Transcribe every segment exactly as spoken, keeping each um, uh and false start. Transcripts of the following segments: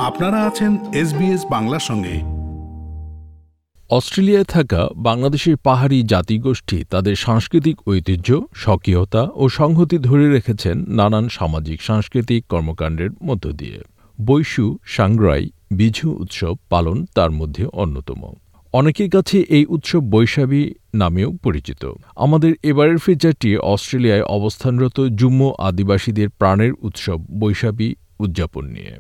আপনারা আছেন এসবিএস বাংলার সঙ্গে। অস্ট্রেলিয়ায় থাকা বাংলাদেশের পাহাড়ি জাতিগোষ্ঠী তাদের সাংস্কৃতিক ঐতিহ্য, স্বকীয়তা ও সংহতি ধরে রেখেছেন নানান সামাজিক সাংস্কৃতিক কর্মকাণ্ডের মধ্য দিয়ে। বৈশু, সাংগ্রাই, বিঝু উৎসব পালন তার মধ্যে অন্যতম। অনেকের কাছে এই উৎসব বৈশাখী নামেও পরিচিত। আমাদের এবারের ফিচারটি অস্ট্রেলিয়ায় অবস্থানরত জুম্মো আদিবাসীদের প্রাণের উৎসব বৈশাখী উদযাপন নিয়ে।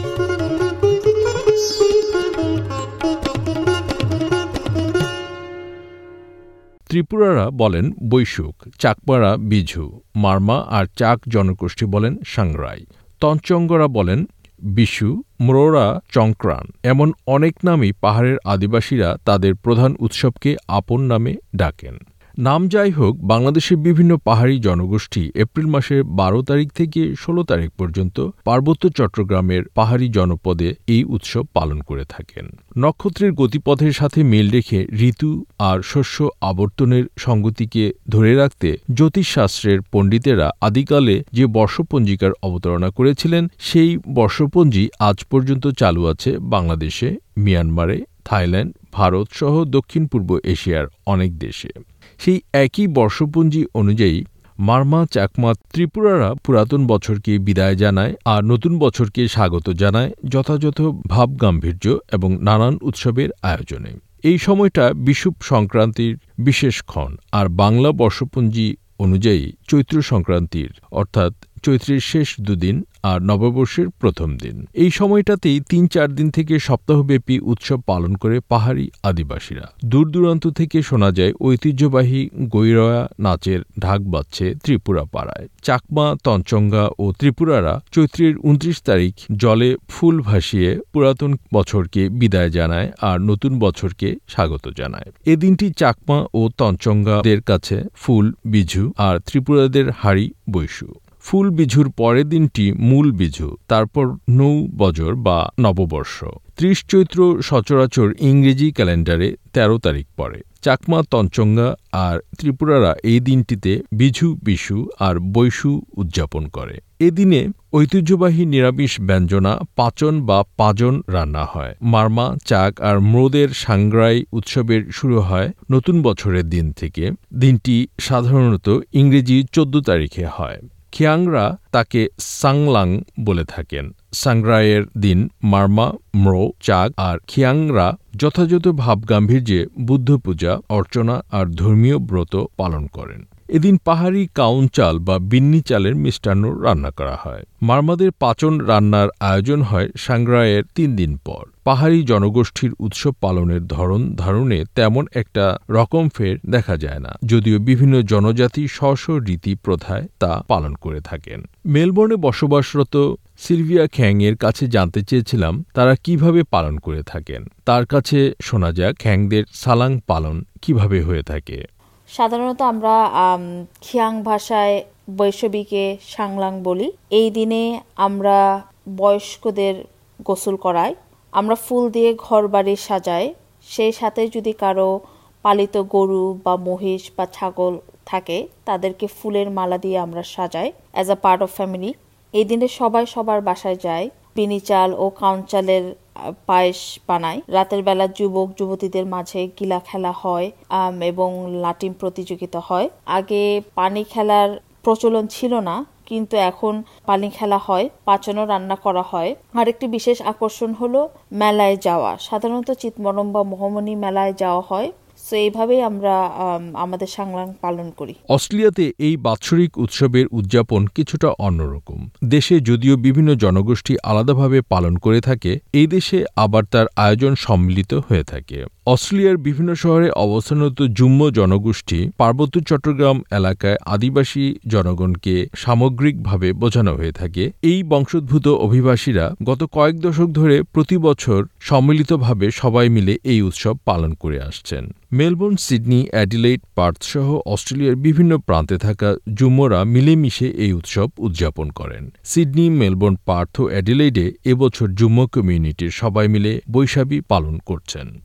ত্রিপুরারা বলেন বৈশুক, চাকমারা বিঝু, মারমা আর চাক জনগোষ্ঠী বলেন সাংগ্রাই, তঞ্চঙ্গরা বলেন বিশু, ম্রোরা চংক্রান। এমন অনেক নামই পাহাড়ের আদিবাসীরা তাদের প্রধান উৎসবকে আপন নামে ডাকেন। নাম যাই হোক, বাংলাদেশের বিভিন্ন পাহাড়ি জনগোষ্ঠী এপ্রিল মাসের বারো তারিখ থেকে ষোলো তারিখ পর্যন্ত পার্বত্য চট্টগ্রামের পাহাড়ি জনপদে এই উৎসব পালন করে থাকেন। নক্ষত্রের গতিপথের সাথে মিল রেখে ঋতু আর শস্য আবর্তনের সঙ্গতিকে ধরে রাখতে জ্যোতিষশাস্ত্রের পণ্ডিতেরা আদিকালে যে বর্ষপঞ্জিকার অবতারণা করেছিলেন, সেই বর্ষপঞ্জি আজ পর্যন্ত চালু আছে বাংলাদেশে, মিয়ানমারে, থাইল্যান্ড, ভারত সহ দক্ষিণ পূর্ব এশিয়ার অনেক দেশে। সেই একই বর্ষপঞ্জি অনুযায়ী মারমা, চাকমা, ত্রিপুরারা পুরাতন বছরকে বিদায় জানায় আর নতুন বছরকে স্বাগত জানায় যথাযথ ভাবগাম্ভীর্য এবং নানান উৎসবের আয়োজনে। এই সময়টা বিষুব সংক্রান্তির বিশেষ ক্ষণ, আর বাংলা বর্ষপঞ্জি অনুযায়ী চৈত্র সংক্রান্তির অর্থাৎ চৈত্রের শেষ দুদিন আর নববর্ষের প্রথম দিন। এই সময়টাতেই তিন চার দিন থেকে সপ্তাহব্যাপী উৎসব পালন করে পাহাড়ি আদিবাসীরা। দূর দূরান্ত থেকে শোনা যায় ঐতিহ্যবাহী গৈরয়া নাচের ঢাক বাজছে ত্রিপুরা পাড়ায়। চাকমা, তঞ্চঙ্গা ও ত্রিপুরারা চৈত্রের উনত্রিশ তারিখ জলে ফুল ভাসিয়ে পুরাতন বছরকে বিদায় জানায় আর নতুন বছরকে স্বাগত জানায়। এ দিনটি চাকমা ও তঞ্চঙ্গাদের কাছে ফুল বিঝু আর ত্রিপুরাদের হাড়ি বৈশু। ফুল বিঝুর পরের দিনটি মূল বিঝু, তারপর নৌ বজর বা নববর্ষ। ত্রিশ চৈত্র সচরাচর ইংরেজি ক্যালেন্ডারে তেরো তারিখ পড়ে। চাকমা, তঞ্চঙ্গা আর ত্রিপুরারা এই দিনটিতে বিঝু, বিশু আর বৈশু উদযাপন করে। এদিনে ঐতিহ্যবাহী নিরামিষ ব্যঞ্জনা পাচন বা পাজন রান্না হয়। মারমা, চাক আর ম্রোদের সাংগ্রাই উৎসবের শুরু হয় নতুন বছরের দিন থেকে। দিনটি সাধারণত ইংরেজি চোদ্দ তারিখে হয়। খিয়াংরা তাকে সাংলাং বলে থাকেন। সাংগ্রাইয়ের দিন মারমা, ম্রো, চাক আর খিয়াংরা যথাযথ ভাবগাম্ভীর্যে বুদ্ধ পূজা, অর্চনা আর ধর্মীয় ব্রত পালন করেন। এদিন পাহাড়ি কাউন চাল বা বিন্নি চালের মিষ্টান্ন রান্না করা হয়। মারমাদের পাচন রান্নার আয়োজন হয় সাংগ্রাইয়ের তিন দিন পর। পাহাড়ি জনগোষ্ঠীর উৎসব পালনের ধরন ধারণে তেমন একটা রকমফের দেখা যায় না, যদিও বিভিন্ন জনজাতি স্ব স্ব রীতি প্রথায় তা পালন করে থাকেন। মেলবোর্নে বসবাসরত সিলভিয়া খ্যাং এর কাছে জানতে চেয়েছিলাম তারা কিভাবে পালন করে থাকেন। তার কাছে শোনা যাক খ্যাংদের সালাং পালন কিভাবে হয়ে থাকে। সাধারণত আমরা খিয়াং ভাষায় বৈশবিকে সাংলাং বলি। এই দিনে আমরা বয়স্কদের গোসল করাই, আমরা ফুল দিয়ে ঘর বাড়ি সাজাই। সেই সাথে যদি কারো পালিত গরু বা মহিষ বা ছাগল থাকে, তাদেরকে ফুলের মালা দিয়ে আমরা সাজাই as a part of family. এই দিনে সবাই সবার বাসায় যায়, বিনি চাল ও কাউন চালের পায়েস বানায়। রাতের বেলা যুবক যুবতীদের মাঝে গিলা খেলা হয় এবং লাটিম প্রতিযোগিতা হয়। আগে পানি খেলার প্রচলন ছিল না, কিন্তু এখন পানি খেলা হয়, পাচনও রান্না করা হয়। আরেকটি বিশেষ আকর্ষণ হলো মেলায় যাওয়া। সাধারণত চিতমরম বা মোহমনি মেলায় যাওয়া হয়। সো এইভাবেই আমরা আমাদের সাংলাং পালন করি। অস্ট্রেলিয়াতে এই বাৎসরিক উৎসবের উদযাপন কিছুটা অন্যরকম। দেশে যদিও বিভিন্ন জনগোষ্ঠী আলাদাভাবে পালন করে থাকে, এই দেশে আবার তার আয়োজন সম্মিলিত হয়ে থাকে। অস্ট্রেলিয়ার বিভিন্ন শহরে অবস্থানরত জুম্মো জনগোষ্ঠী পার্বত্য চট্টগ্রাম এলাকায় আদিবাসী জনগণকে সামগ্রিকভাবে বোঝানো হয়ে থাকে। এই বংশোদ্ভূত অভিবাসীরা গত কয়েক দশক ধরে প্রতি বছর সম্মিলিতভাবে সবাই মিলে এই উৎসব পালন করে আসছেন। মেলবোর্ন, সিডনি, অ্যাডিলেইড, পার্থ সহ অস্ট্রেলিয়ার বিভিন্ন প্রান্তে থাকা জুম্মোরা মিলেমিশে এই উৎসব উদযাপন করেন। সিডনি, মেলবোর্ন, পার্থ ও অ্যাডিলেইডে এবছর জুম্মো কমিউনিটির সবাই মিলে বৈশাখী পালন করছেন। ফুল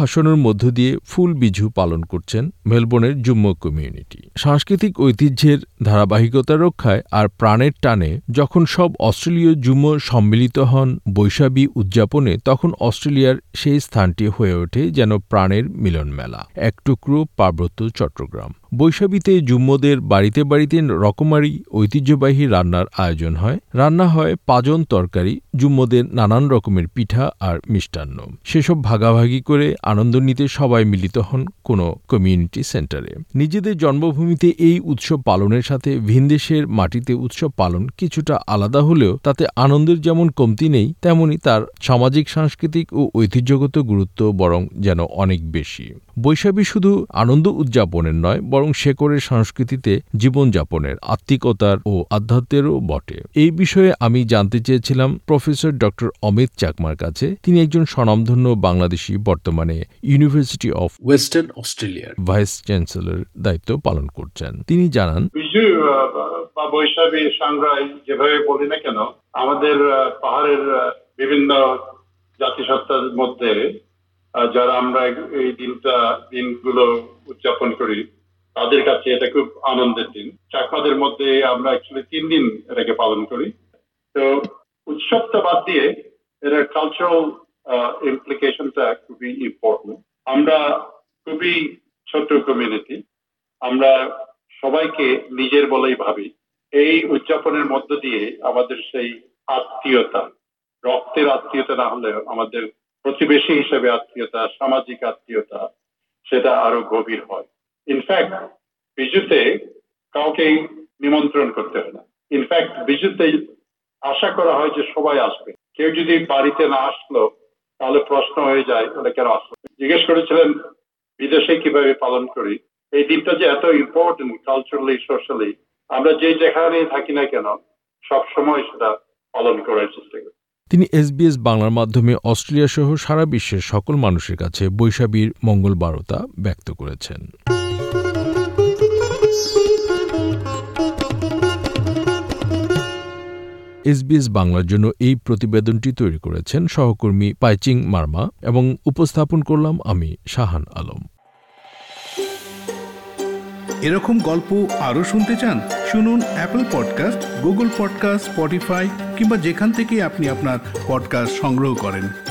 ভাষণের মধ্য দিয়ে ফুল বিজু পালন করছেন মেলবোর্নের জুম্ম কমিউনিটি। সাংস্কৃতিক ঐতিহ্যের ধারাবাহিকতা রক্ষায় আর প্রাণের টানে যখন সব অস্ট্রেলীয় জুম্ম সম্মিলিত হন বৈশাখী উদযাপনে, তখন অস্ট্রেলিয়ার সেই স্থানটি হয়ে ওঠে যেন প্রাণের মিলন মেলা। এক টুকরো পার্বত্য চট্টগ্রাম। বৈশাখীতে জুম্মদের বাড়িতে বাড়িতে রকমারি ঐতিহ্যবাহী রান্নার আয়োজন হয়। রান্না হয় পাজন তরকারি, জুম্মদের নানান রকমের পিঠা আর মিষ্টান্ন। সেসব ভাগাভাগি করে আনন্দ নিতে সবাই মিলিত হন কোনো কমিউনিটি সেন্টারে। নিজেদের জন্মভূমিতে এই উৎসব পালনের সাথে ভিনদেশের মাটিতে উৎসব পালন কিছুটা আলাদা হলেও তাতে আনন্দের যেমন কমতি নেই, তেমনি তার সামাজিক, সাংস্কৃতিক ও ঐতিহ্যগত গুরুত্ব বরং যেন অনেক বেশি। বৈশাখী শুধু আনন্দ উদযাপনের নয়, বরং শেকড়ের সংস্কৃতিতে জীবনযাপনের, আত্মিকতার ও আধ্যাত্মেরও বটে। এই বিষয়ে আমি জানতে চেয়েছিলাম প্রফেসর ডক্টর অমিত চাকমার কাছে। তিনি একজন স্বনামধন্য বাংলাদেশি, বর্তমানে ইউনিভার্সিটি অফ ওয়েস্টার্ন অস্ট্রেলিয়ার ভাইস চ্যান্সেলর দায়িত্ব পালন করছেন। তিনি জানান, বিজু বা বৈশাখী, সাংগ্রাই যেভাবে বলি না কেন, আমাদের পাহাড়ের বিভিন্ন জাতিসত্তার মধ্যে যারা আমরা এই দিনটা দিনগুলো উদযাপন করি, তাদের কাছে এটা খুব আনন্দের দিন। চাকমাদের মধ্যে আমরা অ্যাকচুয়ালি তিন দিন এটাকে পালন করি। তো উৎসবটা বাদ দিয়ে এর কালচারাল ইমপ্লিকেশনটা খুবই ইম্পর্টেন্ট। আমরা খুবই ছোট কমিউনিটি, আমরা সবাইকে নিজের বলেই ভাবি। এই উদযাপনের মধ্য দিয়ে আমাদের সেই আত্মীয়তা, রক্তের আত্মীয়তা না হলেও আমাদের প্রতিবেশী হিসেবে আত্মীয়তা, সামাজিক আত্মীয়তা, সেটা আরো গভীর হয়। ইনফ্যাক্ট বিজুতে কাউকে নিমন্ত্রণ করতে হয় না। ইনফ্যাক্ট বিজুতে আশা করা হয় যে সবাই আসবে। কেউ যদি বাড়িতে না আসলো তাহলে প্রশ্ন হয়ে যায়, ওরা কেন আসলো। জিজ্ঞেস করেছিলেন বিদেশে কিভাবে পালন করি। এই দিনটা যে এত ইম্পর্টেন্ট কালচারালি, সোশ্যালি, আমরা যে যেখানেই থাকি না কেন সবসময় সেটা পালন করার চেষ্টা করি। তিনি এসবিএস বাংলার মাধ্যমে অস্ট্রেলিয়া সহ সারা বিশ্বের সকল মানুষের কাছে বৈশাখীর মঙ্গল বার্তা ব্যক্ত করেছেন। এসবিএস বাংলার জন্য এই প্রতিবেদনটি তৈরি করেছেন সহকর্মী পাইচিং মার্মা এবং উপস্থাপন করলাম আমি শাহান আলম। এরকম গল্প আরও শুনতে চান? শুনুন Apple podcast, Google podcast, Spotify কিংবা যেখান থেকে আপনি আপনার পডকাস্ট সংগ্রহ করেন।